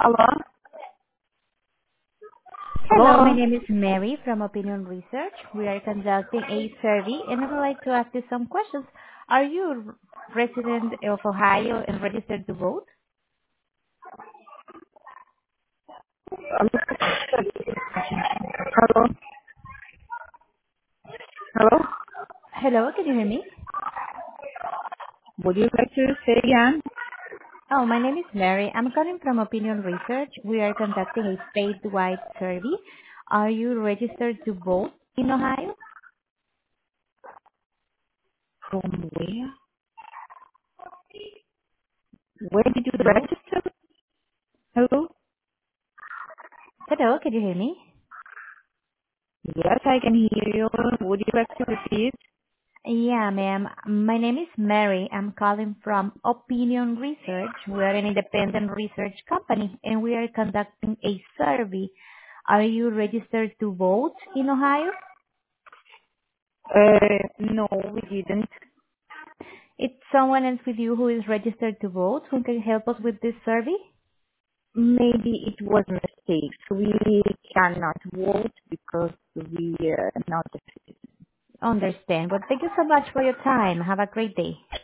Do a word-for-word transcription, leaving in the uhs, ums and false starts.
Hello? Hello, my Hello? name is Mary from Opinion Research. We are conducting a survey, and I would like to ask you some questions. Are you a resident of Ohio and registered to vote? Um, hello? Hello? Hello, can you hear me? Would you like to say again? Oh, my name is Mary. I'm calling from Opinion Research. We are conducting a statewide survey. Are you registered to vote in Ohio? From where? Where did you Hello? register? Hello? Hello, can you hear me? Yes, I can hear you. Would you like to repeat? Yeah, ma'am. My name is Mary. I'm calling from Opinion Research. We are an independent research company, and we are conducting a survey. Are you registered to vote in Ohio? Uh, no, we didn't. It's someone else with you who is registered to vote who can help us with this survey? Maybe it was a mistake. We cannot vote because we are not a citizen. Understand. Well, thank you so much for your time. Have a great day.